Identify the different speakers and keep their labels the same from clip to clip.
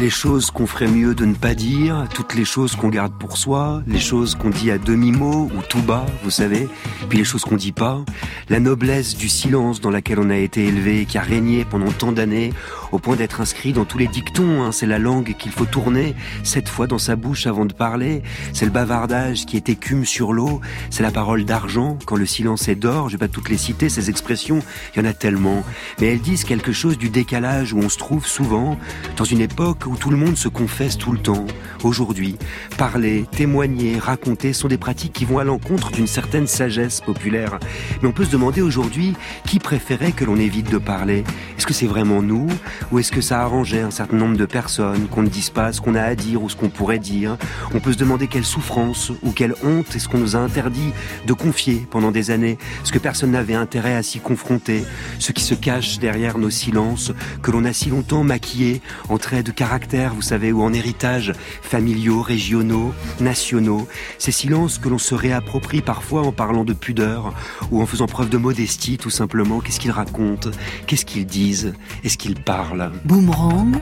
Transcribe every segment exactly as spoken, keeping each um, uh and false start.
Speaker 1: les choses qu'on ferait mieux de ne pas dire, toutes les choses qu'on garde pour soi, les choses qu'on dit à demi-mot ou tout bas, vous savez, puis les choses qu'on dit pas, la noblesse du silence dans laquelle on a été élevé, qui a régné pendant tant d'années, au point d'être inscrit dans tous les dictons, hein. C'est la langue qu'il faut tourner sept fois dans sa bouche avant de parler, c'est le bavardage qui est écume sur l'eau, c'est la parole d'argent quand le silence est d'or. Je vais pas toutes les citer, ces expressions, il y en a tellement, mais elles disent quelque chose du décalage où on se trouve souvent dans une époque où tout le monde se confesse tout le temps. Aujourd'hui, parler, témoigner, raconter sont des pratiques qui vont à l'encontre d'une certaine sagesse populaire. Mais on peut se demander aujourd'hui qui préférait que l'on évite de parler. Est-ce que c'est vraiment nous, ou est-ce que ça arrangeait un certain nombre de personnes qu'on ne dise pas ce qu'on a à dire ou ce qu'on pourrait dire? On peut se demander quelle souffrance ou quelle honte est-ce qu'on nous a interdit de confier pendant des années, ce que personne n'avait intérêt à s'y confronter, ce qui se cache derrière nos silences, que l'on a si longtemps maquillés en traits de caractère, vous savez, ou en héritages familiaux, régionaux, nationaux. Ces silences que l'on se réapproprie parfois en parlant de pudeur ou en faisant preuve de modestie, tout simplement. Qu'est-ce qu'ils racontent? Qu'est-ce qu'ils disent? Est-ce qu'ils parlent?
Speaker 2: Boomerang.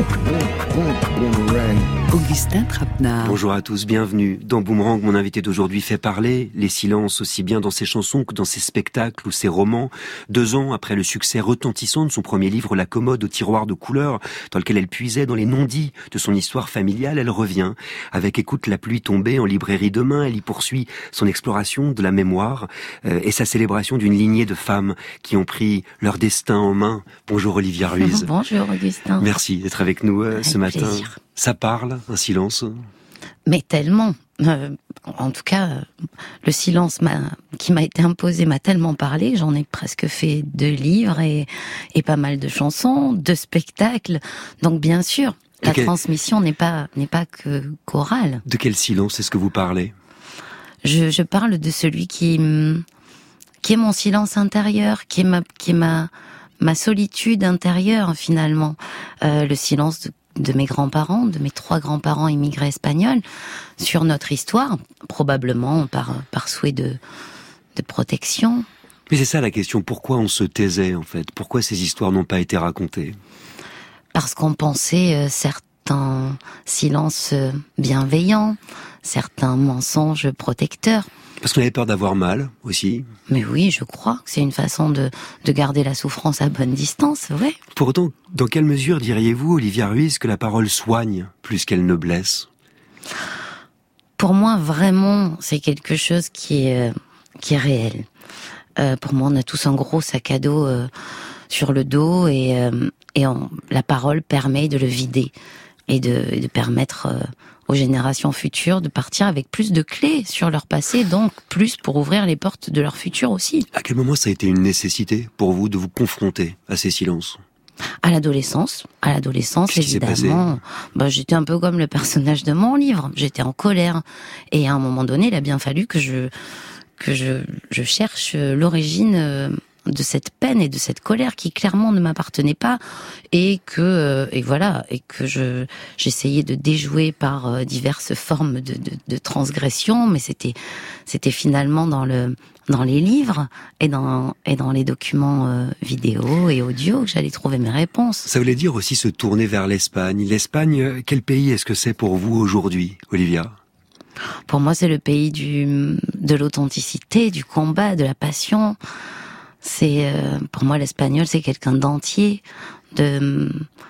Speaker 2: Augustin Trapenard.
Speaker 1: Bonjour à tous, bienvenue. Dans Boomerang, mon invité d'aujourd'hui fait parler les silences aussi bien dans ses chansons que dans ses spectacles ou ses romans. Deux ans après le succès retentissant de son premier livre La commode au tiroir de couleurs, dans lequel elle puisait dans les non-dits de son histoire familiale, elle revient. Avec Écoute la pluie tomber en librairie demain, elle y poursuit son exploration de la mémoire euh, et sa célébration d'une lignée de femmes qui ont pris leur destin en main. Bonjour Olivia Ruiz.
Speaker 3: Bonjour Augustin.
Speaker 1: Merci d'être avec nous euh, ce matin.
Speaker 3: Plaisir.
Speaker 1: Ça parle, un silence?
Speaker 3: Mais tellement. Euh, en tout cas, euh, le silence m'a, qui m'a été imposé m'a tellement parlé. J'en ai presque fait deux livres et, et pas mal de chansons, deux spectacles. Donc bien sûr, la
Speaker 1: quel...
Speaker 3: transmission n'est pas n'est pas que chorale.
Speaker 1: De quel silence est-ce que vous parlez?
Speaker 3: Je, je parle de celui qui qui est mon silence intérieur, qui est ma qui est ma ma solitude intérieure finalement, euh, le silence de de mes grands-parents, de mes trois grands-parents immigrés espagnols, sur notre histoire, probablement par, par souhait de, de protection.
Speaker 1: Mais c'est ça la question, pourquoi on se taisait en fait? Pourquoi ces histoires n'ont pas été racontées?
Speaker 3: Parce qu'on pensait euh, certains silences bienveillants, certains mensonges protecteurs.
Speaker 1: Parce qu'on avait peur d'avoir mal, aussi.
Speaker 3: Mais oui, je crois que c'est une façon de, de garder la souffrance à bonne distance, ouais.
Speaker 1: Pour autant, dans quelle mesure diriez-vous, Olivia Ruiz, que la parole soigne plus qu'elle ne blesse?
Speaker 3: Pour moi, vraiment, c'est quelque chose qui est, euh, qui est réel. Euh, pour moi, on a tous un gros sac à dos euh, sur le dos et, euh, et on, la parole permet de le vider et de, de permettre... Euh, aux générations futures de partir avec plus de clés sur leur passé, donc plus pour ouvrir les portes de leur futur aussi.
Speaker 1: À quel moment ça a été une nécessité pour vous de vous confronter à ces silences?
Speaker 3: À l'adolescence, à l'adolescence
Speaker 1: Qu'est-ce qui s'est
Speaker 3: évidemment. Bah, j'étais un peu comme le personnage de mon livre. J'étais en colère et à un moment donné, il a bien fallu que je que je, je cherche l'origine de cette peine et de cette colère qui clairement ne m'appartenait pas et que et voilà et que je j'essayais de déjouer par diverses formes de, de, de transgression, mais c'était c'était finalement dans le dans les livres et dans et dans les documents euh, vidéo et audio que j'allais trouver mes réponses.
Speaker 1: Ça voulait dire aussi se tourner vers l'Espagne. L'Espagne, quel pays est-ce que c'est pour vous aujourd'hui, Olivia?
Speaker 3: Pour moi, c'est le pays du de l'authenticité, du combat, de la passion. C'est euh, pour moi l'espagnol, c'est quelqu'un d'entier, de,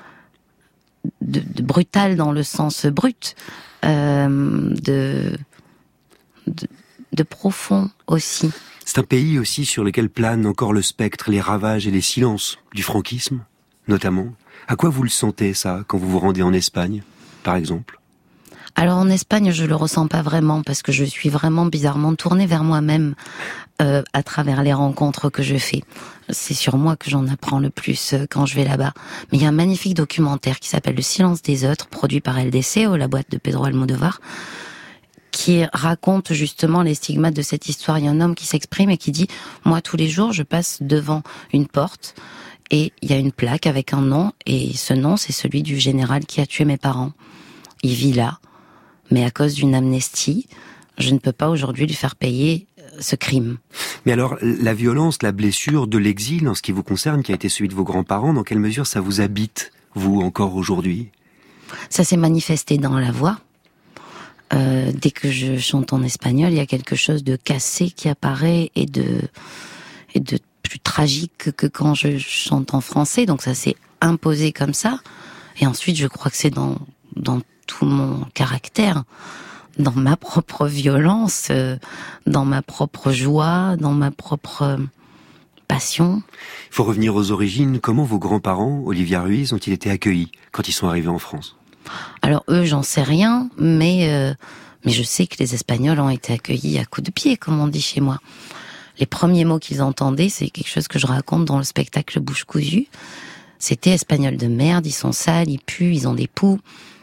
Speaker 3: de de brutal dans le sens brut, euh, de, de de profond aussi.
Speaker 1: C'est un pays aussi sur lequel plane encore le spectre, les ravages et les silences du franquisme, notamment. À quoi vous le sentez ça quand vous vous rendez en Espagne, par exemple?
Speaker 3: Alors en Espagne, je le ressens pas vraiment parce que je suis vraiment bizarrement tournée vers moi-même euh, à travers les rencontres que je fais. C'est sur moi que j'en apprends le plus euh, quand je vais là-bas. Mais il y a un magnifique documentaire qui s'appelle Le silence des autres, produit par El Deseo, la boîte de Pedro Almodóvar, qui raconte justement les stigmates de cette histoire. Il y a un homme qui s'exprime et qui dit « Moi, tous les jours, je passe devant une porte et il y a une plaque avec un nom et ce nom, c'est celui du général qui a tué mes parents. Il vit là. Mais à cause d'une amnistie, je ne peux pas aujourd'hui lui faire payer ce crime. »
Speaker 1: Mais alors, la violence, la blessure de l'exil, en ce qui vous concerne, qui a été celui de vos grands-parents, dans quelle mesure ça vous habite, vous, encore aujourd'hui?
Speaker 3: Ça s'est manifesté dans la voix. Euh, dès que je chante en espagnol, il y a quelque chose de cassé qui apparaît et de, et de plus tragique que quand je chante en français. Donc ça s'est imposé comme ça. Et ensuite, je crois que c'est dans, dans tout mon caractère, dans ma propre violence, euh, dans ma propre joie, dans ma propre euh, passion.
Speaker 1: Il faut revenir aux origines. Comment vos grands-parents, Olivia Ruiz, ont-ils été accueillis quand ils sont arrivés en France ?
Speaker 3: Alors eux, j'en sais rien, mais euh, mais je sais que les Espagnols ont été accueillis à coups de pied, comme on dit chez moi. Les premiers mots qu'ils entendaient, c'est quelque chose que je raconte dans le spectacle Bouche cousue. C'était espagnol de merde, ils sont sales, ils puent, ils ont des poux.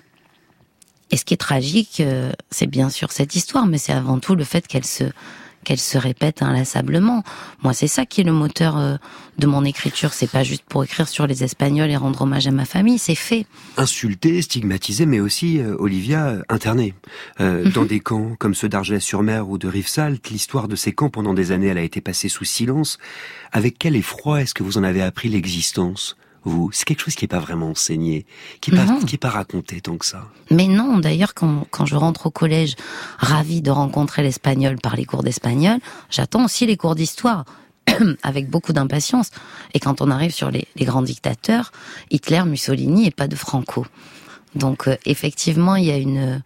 Speaker 3: Et ce qui est tragique, euh, c'est bien sûr cette histoire, mais c'est avant tout le fait qu'elle se qu'elle se répète inlassablement. Moi, c'est ça qui est le moteur euh, de mon écriture. C'est pas juste pour écrire sur les Espagnols et rendre hommage à ma famille, c'est fait.
Speaker 1: Insulté, stigmatisé, mais aussi, euh, Olivia, interné. Euh, mm-hmm. Dans des camps comme ceux d'Argelès-sur-Mer ou de Rivesaltes, l'histoire de ces camps pendant des années, elle a été passée sous silence. Avec quel effroi est-ce que vous en avez appris l'existence ? Vous, c'est quelque chose qui est pas vraiment enseigné, qui est pas, qui est pas raconté tant que ça.
Speaker 3: Mais non, d'ailleurs, quand, quand je rentre au collège, ravie de rencontrer l'espagnol par les cours d'espagnol, j'attends aussi les cours d'histoire, avec beaucoup d'impatience. Et quand on arrive sur les, les grands dictateurs, Hitler, Mussolini et pas de Franco. Donc, euh, effectivement, il y a une,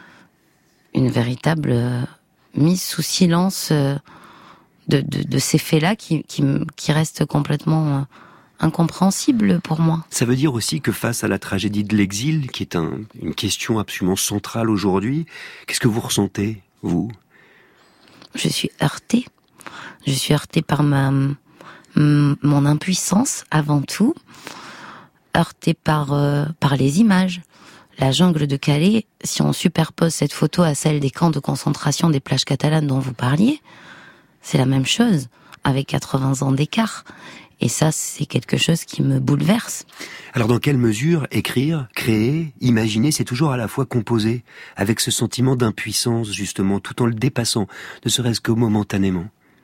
Speaker 3: une véritable euh, mise sous silence euh, de, de, de ces faits-là qui, qui, qui restent complètement... Euh, incompréhensible pour moi.
Speaker 1: Ça veut dire aussi que face à la tragédie de l'exil, qui est un, une question absolument centrale aujourd'hui, qu'est-ce que vous ressentez, vous ?
Speaker 3: Je suis heurtée. Je suis heurtée par ma, m, mon impuissance, avant tout. Heurtée par, euh, par les images. La jungle de Calais, si on superpose cette photo à celle des camps de concentration des plages catalanes dont vous parliez, c'est la même chose, avec quatre-vingts ans d'écart. Et ça, c'est quelque chose qui me bouleverse.
Speaker 1: Alors, dans quelle mesure écrire, créer, imaginer, c'est toujours à la fois composer, avec ce sentiment d'impuissance, justement, tout en le dépassant, ne serait-ce que momentanément ?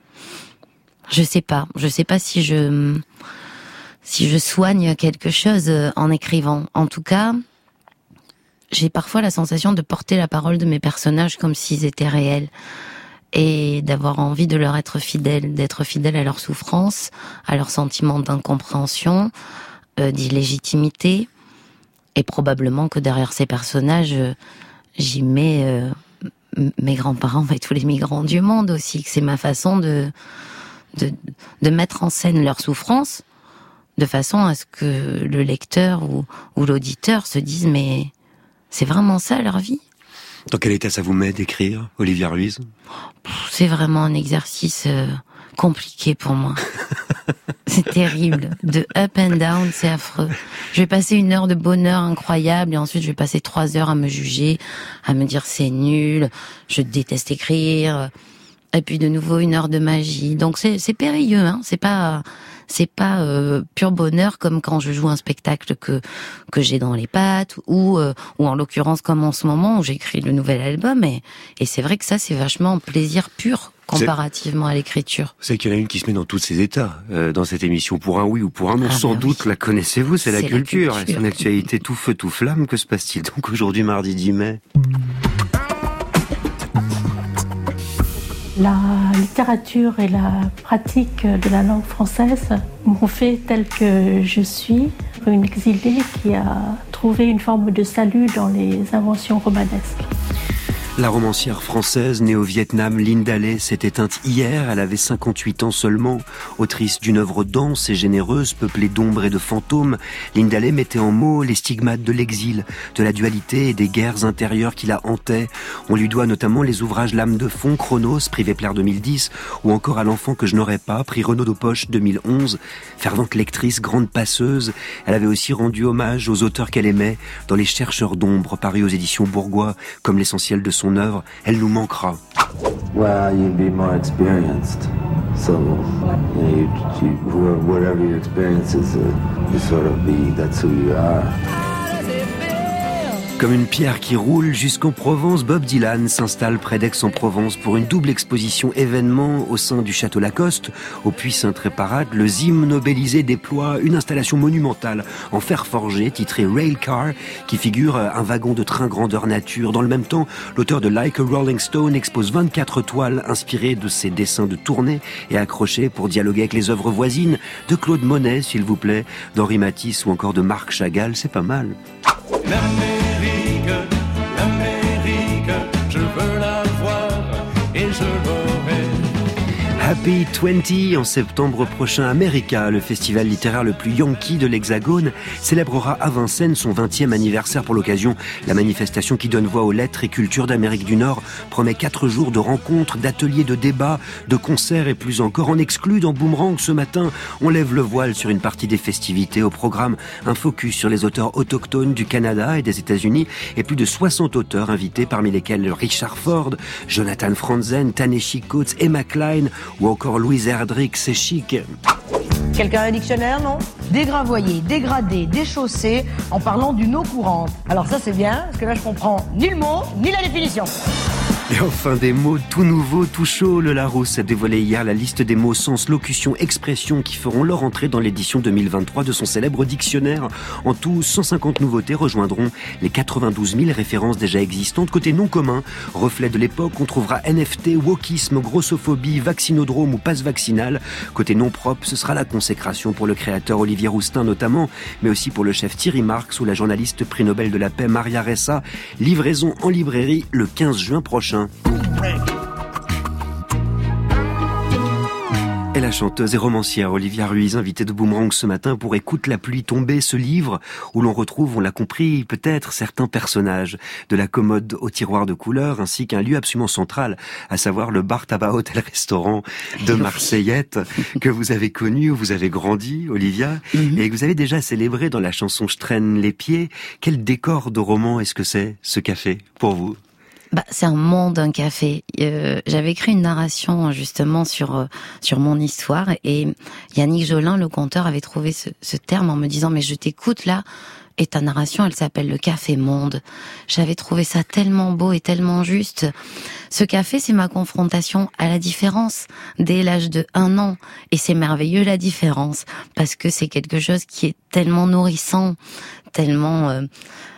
Speaker 3: Je sais pas. Je sais pas si je, si je soigne quelque chose en écrivant. En tout cas, j'ai parfois la sensation de porter la parole de mes personnages comme s'ils étaient réels. Et d'avoir envie de leur être fidèle, d'être fidèle à leur souffrance, à leur sentiment d'incompréhension, euh, d'illégitimité, et probablement que derrière ces personnages, euh, j'y mets euh, mes grands-parents et tous les migrants du monde aussi, que c'est ma façon de, de, de mettre en scène leur souffrance, de façon à ce que le lecteur ou, ou l'auditeur se dise « mais c'est vraiment ça leur vie ?»
Speaker 1: Dans quel état ça vous met d'écrire, Olivia Ruiz ?
Speaker 3: C'est vraiment un exercice euh, compliqué pour moi. C'est terrible. De up and down, c'est affreux. Je vais passer une heure de bonheur incroyable et ensuite je vais passer trois heures à me juger, à me dire c'est nul, je déteste écrire. Et puis de nouveau une heure de magie. Donc c'est, c'est périlleux, hein. C'est pas... C'est pas euh, pur bonheur comme quand je joue un spectacle que que j'ai dans les pattes ou euh, ou en l'occurrence comme en ce moment où j'écris le nouvel album et et c'est vrai que ça c'est vachement plaisir pur comparativement c'est, à l'écriture.
Speaker 1: C'est qu'il y en a une qui se met dans tous ces états euh, dans cette émission pour un oui ou pour un non. Ah sans ben doute oui. La connaissez-vous, c'est, c'est la, culture. la culture. Son actualité tout feu tout flamme. Que se passe-t-il donc aujourd'hui mardi dix mai ?
Speaker 4: La littérature et la pratique de la langue française m'ont fait telle que je suis, une exilée qui a trouvé une forme de salut dans les inventions romanesques.
Speaker 1: La romancière française née au Vietnam, Linda Lê, s'est éteinte hier. Elle avait cinquante-huit ans seulement. Autrice d'une œuvre dense et généreuse, peuplée d'ombres et de fantômes, Linda Lê mettait en mots les stigmates de l'exil, de la dualité et des guerres intérieures qui la hantaient. On lui doit notamment les ouvrages L'âme de fond, Chronos, prix Vepler deux mille dix, ou encore À l'enfant que je n'aurais pas, prix Renaud Daupoche deux mille onze. Fervente lectrice, grande passeuse, elle avait aussi rendu hommage aux auteurs qu'elle aimait dans Les chercheurs d'ombre, paru aux éditions Bourgois, comme l'essentiel de son œuvre. Elle nous manquera.
Speaker 5: Well, you'd be more experienced, so you know, you, you, whatever your experience is, uh, you sort of be. That's who you are.
Speaker 1: Que Comme une pierre qui roule jusqu'en Provence, Bob Dylan s'installe près d'Aix-en-Provence pour une double exposition événement au sein du Château Lacoste. Au Puy Sainte-Réparade, le Zimnobelisé déploie une installation monumentale en fer forgé titrée Railcar qui figure un wagon de train grandeur nature. Dans le même temps, l'auteur de Like a Rolling Stone expose vingt-quatre toiles inspirées de ses dessins de tournée et accrochées pour dialoguer avec les œuvres voisines de Claude Monet, s'il vous plaît, d'Henri Matisse ou encore de Marc Chagall. C'est pas mal.
Speaker 6: L'Amérique, l'Amérique, je veux la voir et je l'aurai.
Speaker 1: Happy vingt en septembre prochain, America, le festival littéraire le plus yankee de l'Hexagone, célébrera à Vincennes son vingtième anniversaire. Pour l'occasion, la manifestation qui donne voix aux lettres et cultures d'Amérique du Nord promet quatre jours de rencontres, d'ateliers, de débats, de concerts et plus encore. En exclu dans Boomerang ce matin, on lève le voile sur une partie des festivités. Au programme, un focus sur les auteurs autochtones du Canada et des États-Unis et plus de soixante auteurs invités, parmi lesquels Richard Ford, Jonathan Franzen, Ta-Nehisi Coates, Emma Klein ou encore Louise Erdrich. C'est chic.
Speaker 7: Quelqu'un a un dictionnaire, non? Dégravoyer, dégrader, déchausser, en parlant d'une eau courante. Alors ça c'est bien, parce que là je comprends ni le mot, ni la définition.
Speaker 1: Et enfin des mots tout nouveaux, tout chauds. Le Larousse a dévoilé hier la liste des mots, sens, locutions, expressions qui feront leur entrée dans l'édition deux mille vingt-trois de son célèbre dictionnaire. En tout, cent cinquante nouveautés rejoindront les quatre-vingt-douze mille références déjà existantes. Côté non commun, reflet de l'époque, on trouvera N F T, wokisme, grossophobie, vaccinodrome ou passe vaccinal. Côté non propre, ce sera la consécration pour le créateur Olivier Roustin notamment, mais aussi pour le chef Thierry Marx ou la journaliste prix Nobel de la paix Maria Ressa. Livraison en librairie le quinze juin prochain. Et la chanteuse et romancière Olivia Ruiz, invitée de Boomerang ce matin pour Écoute la pluie tomber, ce livre où l'on retrouve, on l'a compris, peut-être certains personnages, de la commode au tiroir de couleurs, ainsi qu'un lieu absolument central, à savoir le bar tabac hôtel restaurant de Marseillette, que vous avez connu, où vous avez grandi, Olivia, mm-hmm. et que vous avez déjà célébré dans la chanson Je traîne les pieds. Quel décor de roman est-ce que c'est, ce café, pour vous?
Speaker 3: Bah, c'est un monde, un café. Euh, j'avais écrit une narration justement sur euh, sur mon histoire et Yannick Jolin, le conteur, avait trouvé ce, ce terme en me disant mais je t'écoute là et ta narration elle s'appelle le café monde. J'avais trouvé ça tellement beau et tellement juste. Ce café c'est ma confrontation à la différence dès l'âge de un an et c'est merveilleux la différence parce que c'est quelque chose qui est tellement nourrissant, tellement euh,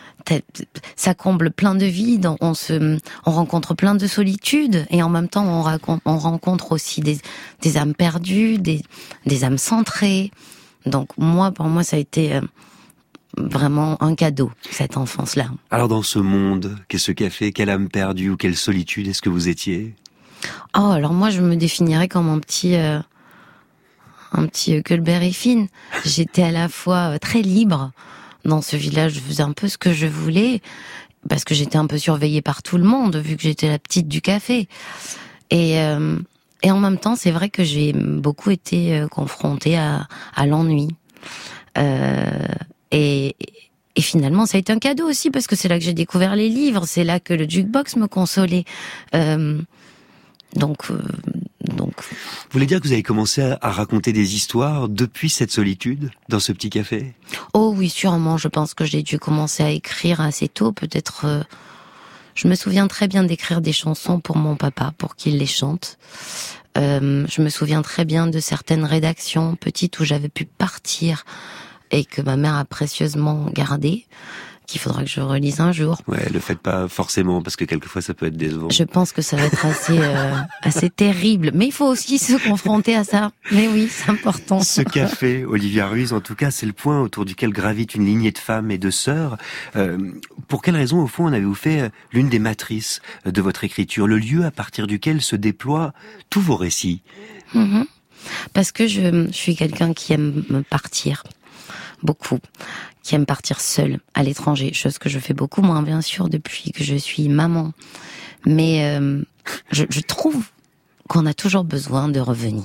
Speaker 3: ça comble plein de vides, on se, on rencontre plein de solitude et en même temps on, raconte, on rencontre aussi des, des âmes perdues, des, des âmes centrées. Donc moi, pour moi, ça a été vraiment un cadeau, cette enfance-là.
Speaker 1: Alors dans ce monde, qu'est-ce ce café, quelle âme perdue ou quelle solitude est-ce que vous étiez?
Speaker 3: Oh, alors moi je me définirais comme un petit, euh, un petit Huckleberry Finn. J'étais à la fois très libre. Dans ce village, je faisais un peu ce que je voulais, parce que j'étais un peu surveillée par tout le monde, vu que j'étais la petite du café. Et, euh, et en même temps, c'est vrai que j'ai beaucoup été confrontée à, à l'ennui. Euh, et, et finalement, ça a été un cadeau aussi, parce que c'est là que j'ai découvert les livres, c'est là que le jukebox me consolait. Euh, donc... Euh, donc...
Speaker 1: Vous voulez dire que vous avez commencé à, à raconter des histoires depuis cette solitude, dans ce petit café?
Speaker 3: Oh oui, sûrement. Je pense que j'ai dû commencer à écrire assez tôt. Peut-être, euh, je me souviens très bien d'écrire des chansons pour mon papa, pour qu'il les chante. Euh, je me souviens très bien de certaines rédactions petites où j'avais pu partir et que ma mère a précieusement gardé, qu'il faudra que je relise un jour.
Speaker 1: Ouais, le faites pas forcément, parce que quelquefois ça peut être décevant.
Speaker 3: Je pense que ça va être assez, euh, assez terrible. Mais il faut aussi se confronter à ça. Mais oui, c'est important.
Speaker 1: Ce café, Olivia Ruiz, en tout cas, c'est le point autour duquel gravite une lignée de femmes et de sœurs. Euh, pour quelle raison, au fond, en avez-vous fait l'une des matrices de votre écriture, le lieu à partir duquel se déploient tous vos récits?
Speaker 3: Mmh. Parce que je, je suis quelqu'un qui aime me partir. Beaucoup, qui aime partir seule à l'étranger, chose que je fais beaucoup moins bien sûr depuis que je suis maman. Mais euh, je, je trouve qu'on a toujours besoin de revenir.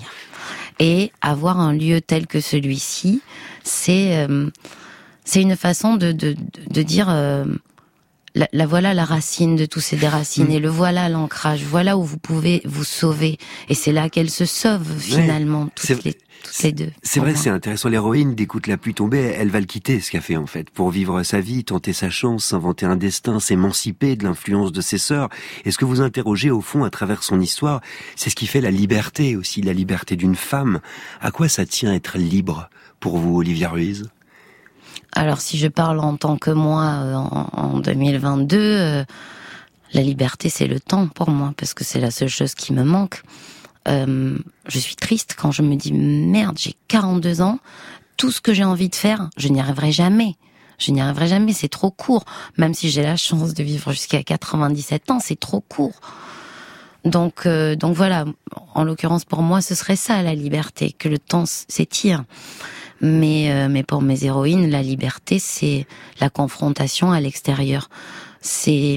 Speaker 3: Et avoir un lieu tel que celui-ci, c'est euh, c'est une façon de de de dire euh, la, la voilà la racine de tous ces déracinés, mmh. le voilà l'ancrage, voilà où vous pouvez vous sauver. Et c'est là qu'elle se sauve finalement, ouais, toutes, les, toutes les deux.
Speaker 1: C'est vrai,
Speaker 3: moi.
Speaker 1: C'est intéressant. L'héroïne d'écoute la pluie tomber, elle va le quitter, ce café en fait, pour vivre sa vie, tenter sa chance, s'inventer un destin, s'émanciper de l'influence de ses sœurs. Et ce que vous interrogez au fond à travers son histoire, c'est ce qui fait la liberté aussi, la liberté d'une femme. À quoi ça tient être libre pour vous, Olivia Ruiz ?
Speaker 3: Alors si je parle en tant que moi euh, en, en deux mille vingt-deux, euh, la liberté c'est le temps pour moi, parce que c'est la seule chose qui me manque. Euh, je suis triste quand je me dis merde, j'ai quarante-deux ans, tout ce que j'ai envie de faire, je n'y arriverai jamais. Je n'y arriverai jamais, c'est trop court. Même si j'ai la chance de vivre jusqu'à quatre-vingt-dix-sept ans, c'est trop court. Donc, euh, donc voilà, en l'occurrence pour moi ce serait ça la liberté, que le temps s'étire. Mais, euh, mais pour mes héroïnes, la liberté, c'est la confrontation à l'extérieur. C'est,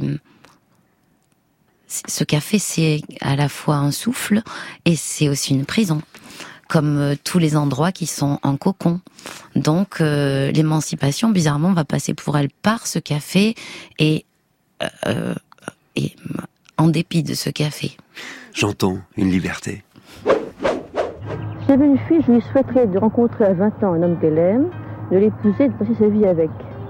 Speaker 3: ce café, c'est à la fois un souffle et c'est aussi une prison, comme euh, tous les endroits qui sont un cocon. Donc, euh, l'émancipation, bizarrement, va passer pour elle par ce café et, euh, et en dépit de ce café.
Speaker 1: J'entends une liberté.
Speaker 8: Si j'avais une fille, je lui souhaiterais de rencontrer à vingt ans un homme qu'elle aime, de l'épouser et de passer sa vie avec.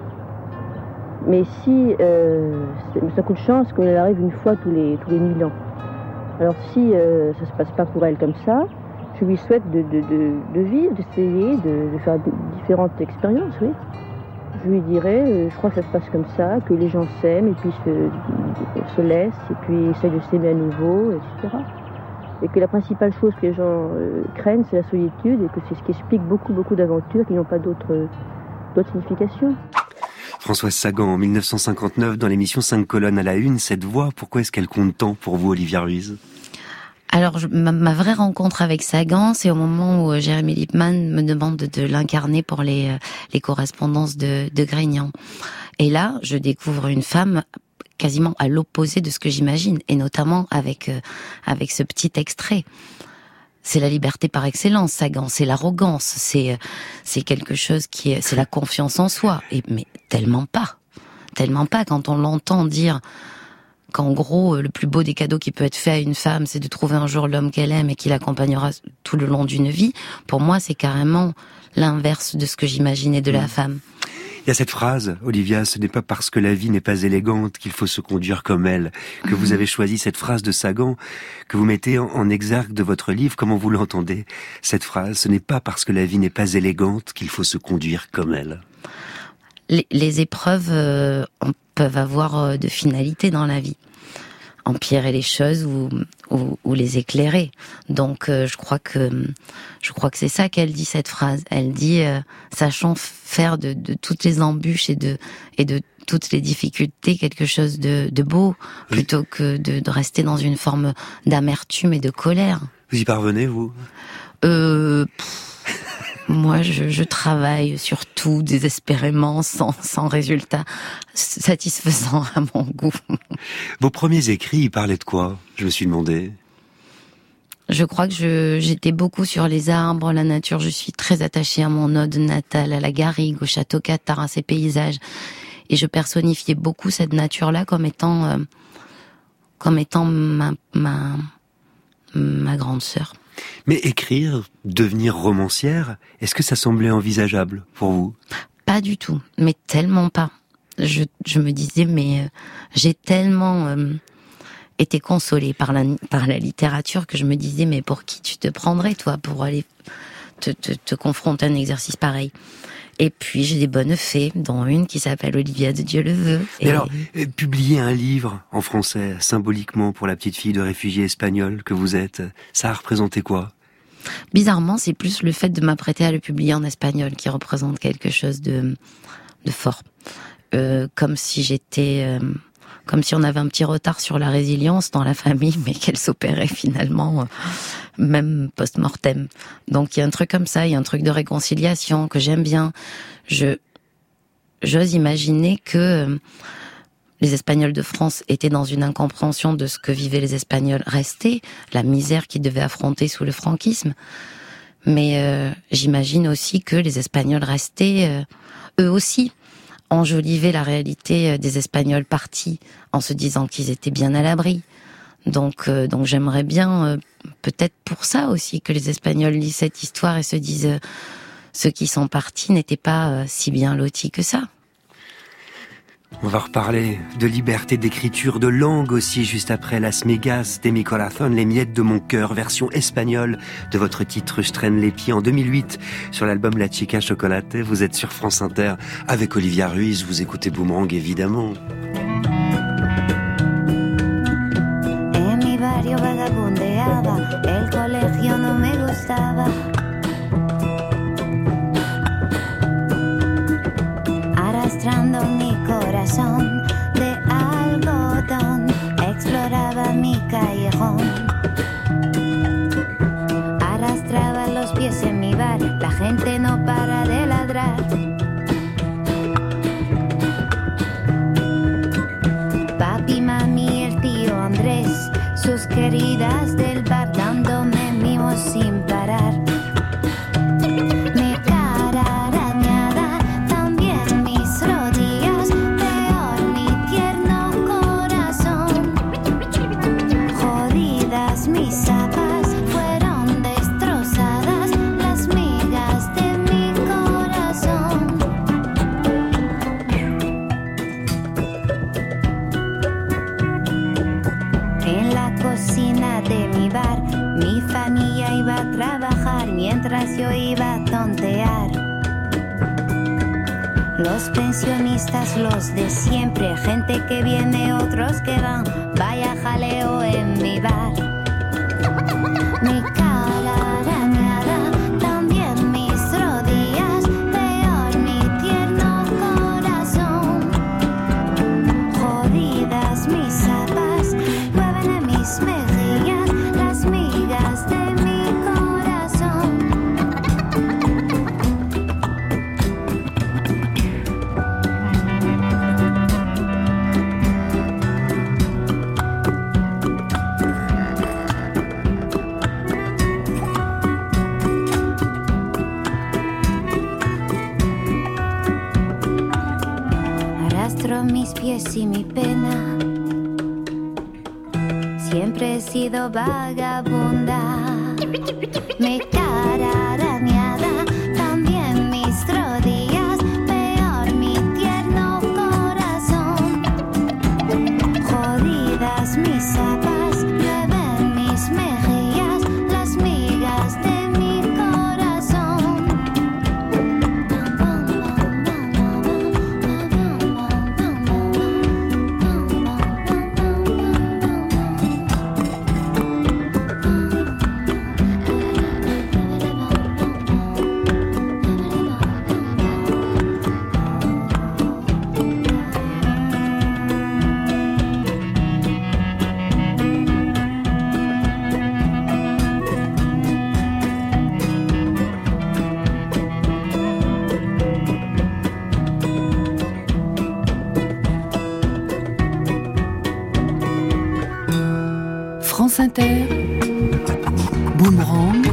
Speaker 8: Mais si, euh, c'est un coup de chance qu'elle arrive une fois tous les, tous les mille ans. Alors si euh, ça ne se passe pas pour elle comme ça, je lui souhaite de, de, de, de vivre, d'essayer, de, de faire différentes expériences, oui. Je lui dirais, euh, je crois que ça se passe comme ça, que les gens s'aiment et puis se, se laissent et puis essayent de s'aimer à nouveau, et cetera. Et que la principale chose que les gens euh, craignent, c'est la solitude, et que c'est ce qui explique beaucoup, beaucoup d'aventures qui n'ont pas d'autres, d'autres significations.
Speaker 1: Françoise Sagan, en dix-neuf cent cinquante-neuf, dans l'émission cinq colonnes à la une, cette voix, pourquoi est-ce qu'elle compte tant pour vous, Olivia Ruiz ?
Speaker 3: Alors, je, ma, ma vraie rencontre avec Sagan, c'est au moment où euh, Jérémy Lippmann me demande de, de l'incarner pour les, euh, les correspondances de, de Grignan. Et là, je découvre une femme quasiment à l'opposé de ce que j'imagine, et notamment avec euh, avec ce petit extrait. C'est la liberté par excellence, Sagan, c'est l'arrogance, c'est c'est quelque chose qui est, c'est la confiance en soi, et mais tellement pas, tellement pas quand on l'entend dire qu'en gros le plus beau des cadeaux qui peut être fait à une femme, c'est de trouver un jour l'homme qu'elle aime et qui l'accompagnera tout le long d'une vie. Pour moi, c'est carrément l'inverse de ce que j'imaginais de la femme.
Speaker 1: Il y a cette phrase, Olivia, ce n'est pas parce que la vie n'est pas élégante qu'il faut se conduire comme elle, que vous avez choisi cette phrase de Sagan, que vous mettez en exergue de votre livre. Comment vous l'entendez, cette phrase? Ce n'est pas parce que la vie n'est pas élégante qu'il faut se conduire comme elle.
Speaker 3: Les, les épreuves euh, peuvent avoir euh, de finalité dans la vie. Empirer les choses ou, ou, ou les éclairer. Donc euh, je crois que je crois que c'est ça qu'elle dit, cette phrase. Elle dit euh, sachant faire de, de toutes les embûches et de et de toutes les difficultés quelque chose de, de beau, plutôt que de, de rester dans une forme d'amertume et de colère.
Speaker 1: Vous y parvenez, vous?
Speaker 3: Euh, Moi, je, je travaille sur tout désespérément, sans, sans résultat satisfaisant à mon goût.
Speaker 1: Vos premiers écrits, ils parlaient de quoi? Je me suis demandé.
Speaker 3: Je crois que je, j'étais beaucoup sur les arbres, la nature. Je suis très attachée à mon ode natal, à la garrigue, au château Cathare, à ces paysages. Et je personnifiais beaucoup cette nature-là comme étant, euh, comme étant ma, ma, ma grande sœur.
Speaker 1: Mais écrire, devenir romancière, est-ce que ça semblait envisageable pour vous?
Speaker 3: Pas du tout, mais tellement pas. Je, je me disais, mais euh, j'ai tellement euh, été consolée par la, par la littérature que je me disais, mais pour qui tu te prendrais, toi, pour aller te, te, te confronter à un exercice pareil? Et puis j'ai des bonnes fées, dont une qui s'appelle Olivia de Dieu le veut.
Speaker 1: Et, et alors, euh, publier un livre en français, symboliquement, pour la petite fille de réfugié espagnol que vous êtes, ça a représenté quoi?
Speaker 3: Bizarrement, c'est plus le fait de m'apprêter à le publier en espagnol qui représente quelque chose de, de fort. Euh, comme si j'étais... Euh, comme si on avait un petit retard sur la résilience dans la famille, mais qu'elle s'opérait finalement, euh, même post-mortem. Donc il y a un truc comme ça, il y a un truc de réconciliation que j'aime bien. Je, j'ose imaginer que euh, les Espagnols de France étaient dans une incompréhension de ce que vivaient les Espagnols restés, la misère qu'ils devaient affronter sous le franquisme. Mais euh, j'imagine aussi que les Espagnols restés, euh, eux aussi, enjolivaient la réalité des Espagnols partis en se disant qu'ils étaient bien à l'abri. Donc, euh, donc j'aimerais bien, euh, peut-être pour ça aussi, que les Espagnols lisent cette histoire et se disent euh, ceux qui sont partis n'étaient pas euh, si bien lotis que ça.
Speaker 1: On va reparler de liberté d'écriture, de langue aussi, juste après Las Migas de mi corazón, les miettes de mon cœur, version espagnole de votre titre Je traîne les pieds en deux mille huit sur l'album La Chica Chocolatée. Vous êtes sur France Inter avec Olivia Ruiz, vous écoutez Boomerang évidemment.
Speaker 9: En mi barrio vagabundeaba, el colegio no me gustaba. Arrastrando mi corazón de algodón, exploraba mi callejón. Arrastraba los pies en mi bar, la gente no para de ladrar. Papi, mami, el tío Andrés, sus queridas del bar dándome mimos sin parar. Mientras yo iba a tontear, los pensionistas, los de siempre, gente que viene, otros que van, vaya jaleo en mi bar. Mi cara arañada, también mis rodillas, peor mi tierno corazón. Jodidas mis zapas, llueven en mis mejillas las migas de mi y mi pena, siempre he sido vagabunda. Mi cara arañada, también mis rodillas, peor mi tierno corazón. Jodidas mis zapas, llueven mis mejillas las migas de mi corazón.
Speaker 2: France Inter, Boomerang,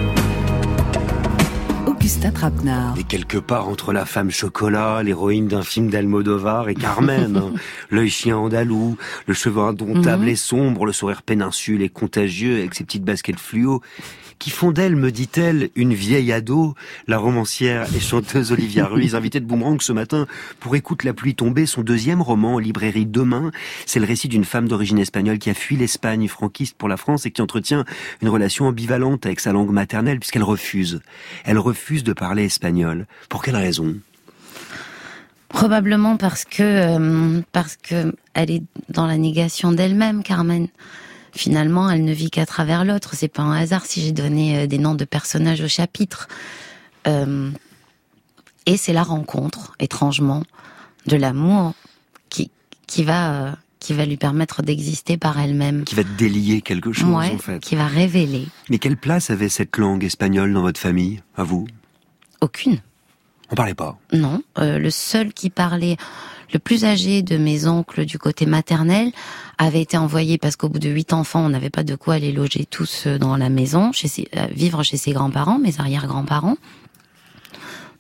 Speaker 2: Augustin Trapenard.
Speaker 1: Et quelque part entre la femme chocolat, l'héroïne d'un film d'Almodovar et Carmen, hein, l'œil chien andalou, le cheveu indomptable mm-hmm. et sombre, le sourire péninsule et contagieux avec ses petites baskets fluo, qui font d'elle, me dit-elle, une vieille ado, la romancière et chanteuse Olivia Ruiz, invitée de Boomerang ce matin pour Écoute la pluie tomber, son deuxième roman en librairie demain. C'est le récit d'une femme d'origine espagnole qui a fui l'Espagne franquiste pour la France et qui entretient une relation ambivalente avec sa langue maternelle puisqu'elle refuse. Elle refuse de parler espagnol. Pour quelle raison ?
Speaker 3: Probablement parce que, euh, parce que elle est dans la négation d'elle-même, Carmen. Finalement, elle ne vit qu'à travers l'autre. C'est pas un hasard si j'ai donné des noms de personnages au chapitre. Euh, et c'est la rencontre, étrangement, de l'amour qui qui va euh, qui va lui permettre d'exister par elle-même.
Speaker 1: Qui va délier quelque chose,
Speaker 3: ouais,
Speaker 1: en fait.
Speaker 3: Qui va révéler.
Speaker 1: Mais quelle place avait cette langue espagnole dans votre famille, à vous ?
Speaker 3: Aucune.
Speaker 1: On parlait pas ?
Speaker 3: Non. Euh, le seul qui parlait... Le plus âgé de mes oncles du côté maternel avait été envoyé parce qu'au bout de huit enfants, on n'avait pas de quoi aller loger tous dans la maison, chez ses, euh, vivre chez ses grands-parents, mes arrière-grands-parents.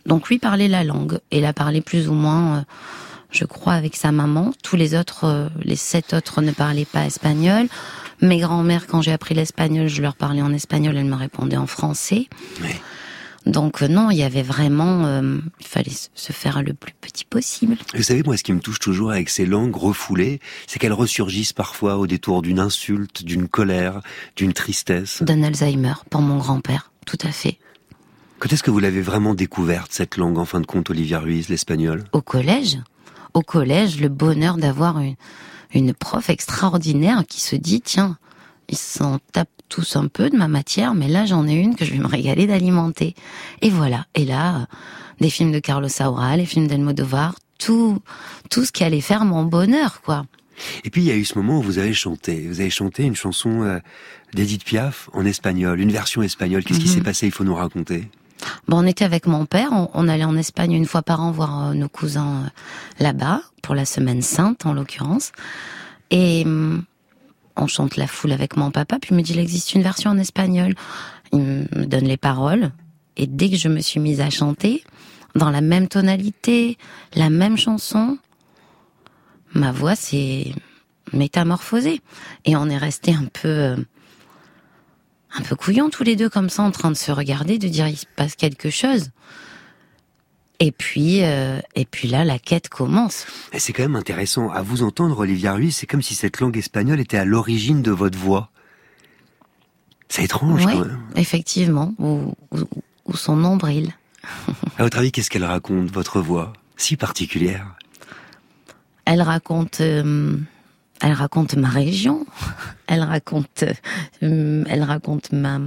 Speaker 3: donc lui parlait la langue, et la parlait plus ou moins, euh, je crois, avec sa maman. Tous les autres, euh, les sept autres ne parlaient pas espagnol. Mes grands-mères, quand j'ai appris l'espagnol, je leur parlais en espagnol, elles me répondaient en français. Oui. Donc euh, non, il y avait vraiment, euh, il fallait se faire le plus petit possible.
Speaker 1: Vous savez, moi, ce qui me touche toujours avec ces langues refoulées, c'est qu'elles ressurgissent parfois au détour d'une insulte, d'une colère, d'une tristesse.
Speaker 3: D'un Alzheimer, pour mon grand-père, tout à fait.
Speaker 1: Quand est-ce que vous l'avez vraiment découverte, cette langue, en fin de compte, Olivia Ruiz, l'espagnol ?
Speaker 3: Au collège. Au collège, le bonheur d'avoir une, une prof extraordinaire qui se dit, tiens, ils s'en tapent tous un peu de ma matière, mais là j'en ai une que je vais me régaler d'alimenter. Et voilà. Et là, des films de Carlos Saura, les films d'Almodovar, tout, tout ce qui allait faire mon bonheur, quoi.
Speaker 1: Et puis il y a eu ce moment où vous avez chanté. Vous avez chanté une chanson euh, d'Edith Piaf en espagnol, une version espagnole. Qu'est-ce mm-hmm. qui s'est passé ? Il faut nous raconter.
Speaker 3: Bon, on était avec mon père, on, on allait en Espagne une fois par an voir euh, nos cousins euh, là-bas, pour la Semaine Sainte en l'occurrence. Et hum, on chante La Foule avec mon papa, puis il me dit, il existe une version en espagnol. Il me donne les paroles, et dès que je me suis mise à chanter, dans la même tonalité, la même chanson, ma voix s'est métamorphosée. Et on est resté un peu, euh, un peu couillons tous les deux comme ça, en train de se regarder, de dire il se passe quelque chose. Et puis, euh, et puis là, la quête commence.
Speaker 1: Et c'est quand même intéressant. À vous entendre, Olivia Ruiz, c'est comme si cette langue espagnole était à l'origine de votre voix. C'est étrange,
Speaker 3: ouais,
Speaker 1: quand même.
Speaker 3: Effectivement. Ou, ou, ou son nombril.
Speaker 1: À votre avis, qu'est-ce qu'elle raconte, votre voix, si particulière ?
Speaker 3: Elle raconte, euh, elle raconte ma région. Elle raconte, euh, elle raconte ma,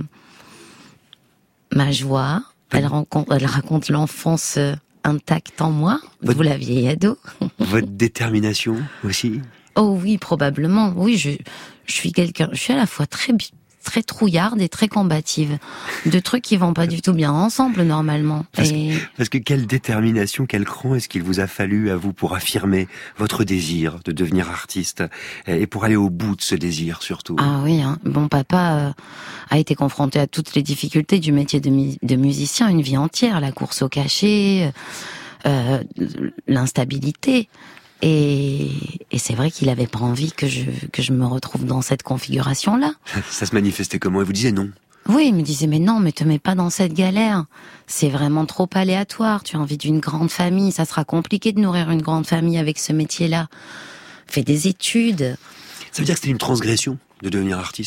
Speaker 3: ma joie. Elle raconte, elle raconte l'enfance intacte en moi, votre, vous la vieille ado.
Speaker 1: Votre détermination aussi ?
Speaker 3: Oh oui, probablement. Oui, je, je suis quelqu'un, je suis à la fois très, très trouillarde et très combative. Deux trucs qui vont pas du tout bien ensemble, normalement.
Speaker 1: Parce,
Speaker 3: et...
Speaker 1: que, parce que quelle détermination, quel cran est-ce qu'il vous a fallu à vous pour affirmer votre désir de devenir artiste et pour aller au bout de ce désir, surtout ?
Speaker 3: Ah oui, hein. Bon, papa euh, a été confronté à toutes les difficultés du métier de, mu- de musicien une vie entière, la course au cachet, euh, l'instabilité. Et, et c'est vrai qu'il avait pas envie que je, que je me retrouve dans cette configuration-là.
Speaker 1: Ça se manifestait comment ? Il vous disait non ?
Speaker 3: Oui, il me disait, mais non, mais te mets pas dans cette galère. C'est vraiment trop aléatoire. Tu as envie d'une grande famille. Ça sera compliqué de nourrir une grande famille avec ce métier-là. Fais des études.
Speaker 1: Ça veut dire que c'était une transgression de devenir artiste ?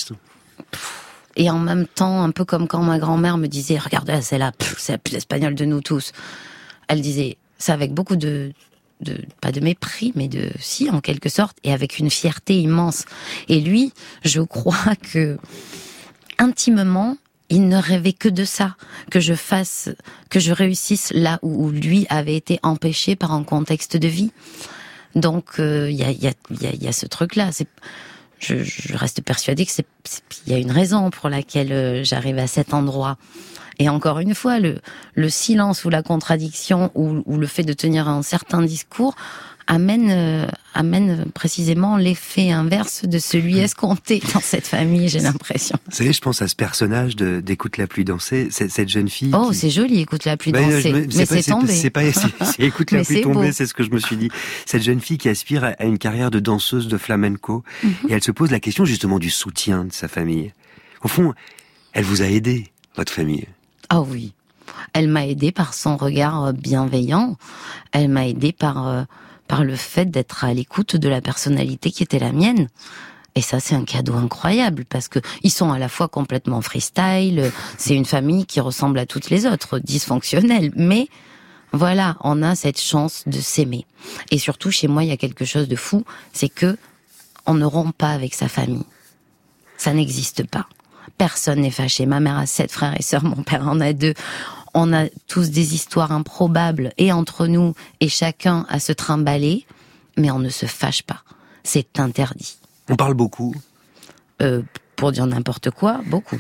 Speaker 3: Et en même temps, un peu comme quand ma grand-mère me disait, regarde là, c'est la, c'est la plus espagnole de nous tous. Elle disait ça avec beaucoup de, de, pas de mépris, mais de, si, en quelque sorte, et avec une fierté immense. Et lui, je crois que, intimement, il ne rêvait que de ça, que je fasse, que je réussisse là où, où lui avait été empêché par un contexte de vie. Donc, il euh, y a, il y a, il y a, il y a ce truc-là. C'est, je, je reste persuadée que c'est, il y a une raison pour laquelle euh, j'arrive à cet endroit. Et encore une fois, le, le silence ou la contradiction ou, ou le fait de tenir un certain discours amène, euh, amène précisément l'effet inverse de celui escompté dans cette famille, j'ai l'impression.
Speaker 1: Vous savez, je pense à ce personnage de, d'Écoute la pluie danser, cette, cette jeune fille.
Speaker 3: Oh,
Speaker 1: qui...
Speaker 3: c'est joli, Écoute la pluie
Speaker 1: ben,
Speaker 3: danser,
Speaker 1: me,
Speaker 3: mais
Speaker 1: c'est,
Speaker 3: c'est,
Speaker 1: pas,
Speaker 3: c'est tombé.
Speaker 1: C'est pas, c'est, c'est Écoute la pluie tomber, c'est ce que je me suis dit. Cette jeune fille qui aspire à une carrière de danseuse de flamenco, mm-hmm. et elle se pose la question justement du soutien de sa famille. Au fond, elle vous a aidé, votre famille.
Speaker 3: Ah oui, elle m'a aidée par son regard bienveillant, elle m'a aidée par, euh, par le fait d'être à l'écoute de la personnalité qui était la mienne. Et ça, c'est un cadeau incroyable, parce que ils sont à la fois complètement freestyle, c'est une famille qui ressemble à toutes les autres, dysfonctionnelle, mais voilà, on a cette chance de s'aimer. Et surtout, chez moi, il y a quelque chose de fou, c'est que on ne rompt pas avec sa famille. Ça n'existe pas. Personne n'est fâché. Ma mère a sept frères et sœurs, mon père en a deux. On a tous des histoires improbables, et entre nous, et chacun à se trimballer, mais on ne se fâche pas. C'est interdit.
Speaker 1: On parle beaucoup.
Speaker 3: Euh, pour dire n'importe quoi, beaucoup.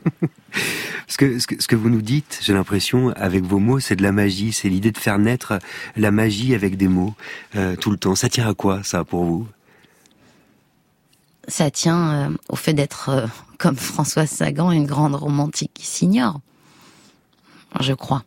Speaker 1: Parce que ce, que ce que vous nous dites, j'ai l'impression, avec vos mots, c'est de la magie. C'est l'idée de faire naître la magie avec des mots, euh, tout le temps. Ça tient à quoi, ça, pour vous ?
Speaker 3: Ça tient euh, au fait d'être, euh, comme Françoise Sagan, une grande romantique qui s'ignore. Je crois.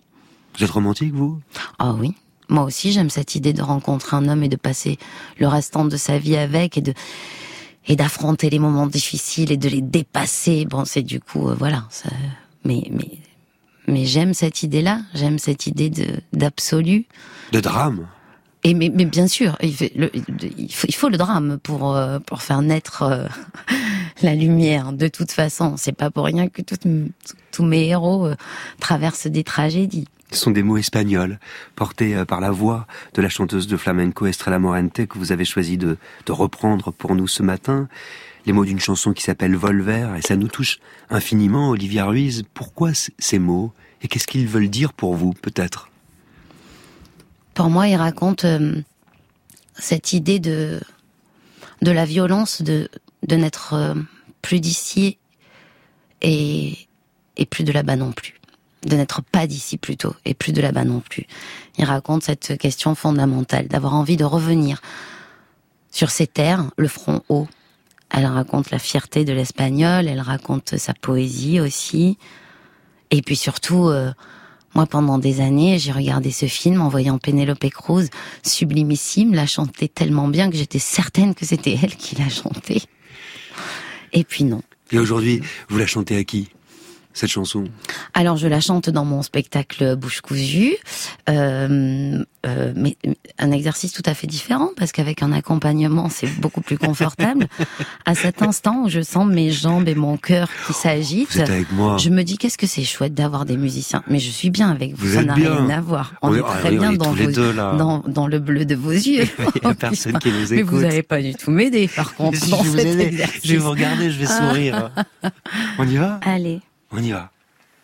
Speaker 1: Vous êtes romantique, vous ?
Speaker 3: Ah oui. Moi aussi, j'aime cette idée de rencontrer un homme et de passer le restant de sa vie avec et de et d'affronter les moments difficiles et de les dépasser. Bon, c'est du coup, euh, voilà. Ça, mais mais mais j'aime cette idée-là. J'aime cette idée de d'absolu.
Speaker 1: De drame.
Speaker 3: Et mais, mais bien sûr, il faut, le, il faut, il faut le drame pour euh, pour faire naître euh, la lumière. De toute façon, c'est pas pour rien que toutes, tous mes héros euh, traversent des tragédies.
Speaker 1: Ce sont des mots espagnols, portés par la voix de la chanteuse de flamenco Estrella Morente, que vous avez choisi de, de reprendre pour nous ce matin. Les mots d'une chanson qui s'appelle Volver, et ça nous touche infiniment, Olivia Ruiz. Pourquoi c- ces mots ? Et qu'est-ce qu'ils veulent dire pour vous, peut-être ?
Speaker 3: Pour moi, ils racontent euh, cette idée de, de la violence de, de n'être euh, plus d'ici et, et plus de là-bas non plus. De n'être pas d'ici plutôt, et plus de là-bas non plus. Il raconte cette question fondamentale, d'avoir envie de revenir sur ces terres, le front haut. Elle raconte la fierté de l'espagnol, elle raconte sa poésie aussi. Et puis surtout, euh, moi pendant des années, j'ai regardé ce film en voyant Penélope Cruz, sublimissime, la chanter tellement bien que j'étais certaine que c'était elle qui la chantait. Et puis non.
Speaker 1: Et aujourd'hui, vous la chantez à qui ? Cette chanson ?
Speaker 3: Alors je la chante dans mon spectacle Bouche cousue, euh, euh, mais un exercice tout à fait différent parce qu'avec un accompagnement c'est beaucoup plus confortable. À cet instant où je sens mes jambes et mon cœur qui s'agitent,
Speaker 1: vous êtes avec moi.
Speaker 3: Je me dis qu'est-ce que c'est chouette d'avoir des musiciens. Mais je suis bien avec vous,
Speaker 1: vous
Speaker 3: ça
Speaker 1: êtes
Speaker 3: n'a
Speaker 1: bien.
Speaker 3: rien à voir. On
Speaker 1: oui,
Speaker 3: est très
Speaker 1: oui,
Speaker 3: bien
Speaker 1: on est
Speaker 3: dans,
Speaker 1: tous les
Speaker 3: vos,
Speaker 1: deux, là.
Speaker 3: Dans, dans le bleu de vos yeux.
Speaker 1: Il n'y a personne qui nous écoute.
Speaker 3: Mais vous n'allez pas du tout m'aider par contre
Speaker 1: si
Speaker 3: dans
Speaker 1: je,
Speaker 3: cet
Speaker 1: aider,
Speaker 3: exercice.
Speaker 1: Je vais vous regarder, je vais sourire. On y va ?
Speaker 3: Allez.
Speaker 1: On y va.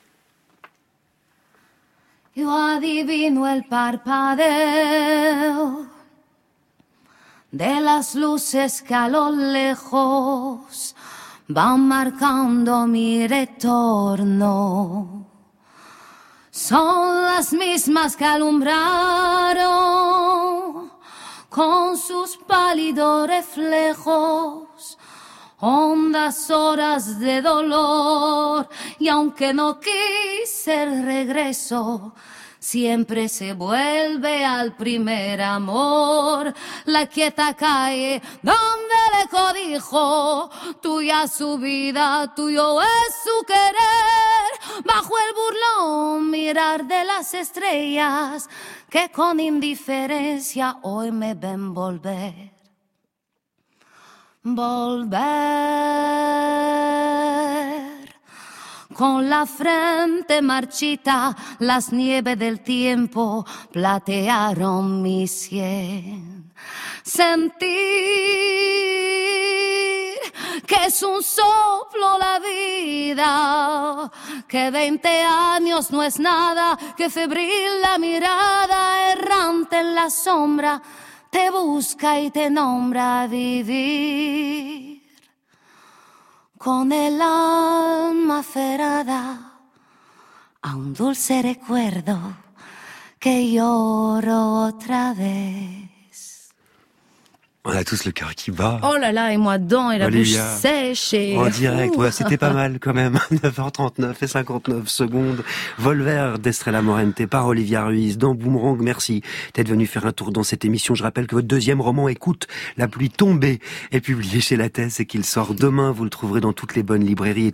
Speaker 9: Yo adivino el parpadeo de las luces que a lo lejos van marcando mi retorno. Son las mismas que alumbraron con sus pálidos reflejos hondas horas de dolor, y aunque no quise el regreso, siempre se vuelve al primer amor. La quieta calle donde le codijo, tuya su vida, tuyo es su querer. Bajo el burlón mirar de las estrellas que con indiferencia hoy me ven volver. Volver, con la frente marchita, las nieves del tiempo platearon mi sien. Sentir que es un soplo la vida, que veinte años no es nada, que febril la mirada errante en la sombra te busca y te nombra vivir con el alma aferrada a un dulce recuerdo que lloro otra vez.
Speaker 1: On a tous le cœur qui bat.
Speaker 3: Oh là là, et moi dedans, et la
Speaker 1: Olivia,
Speaker 3: bouche sèche. Et...
Speaker 1: En direct, ouais, c'était pas mal quand même. neuf heures trente-neuf et cinquante-neuf secondes. Volver d'Estrella Morente par Olivia Ruiz dans Boomerang. Merci d'être venu faire un tour dans cette émission. Je rappelle que votre deuxième roman, Écoute la pluie tombée, est publié chez Lattès et qu'il sort demain. Vous le trouverez dans toutes les bonnes librairies.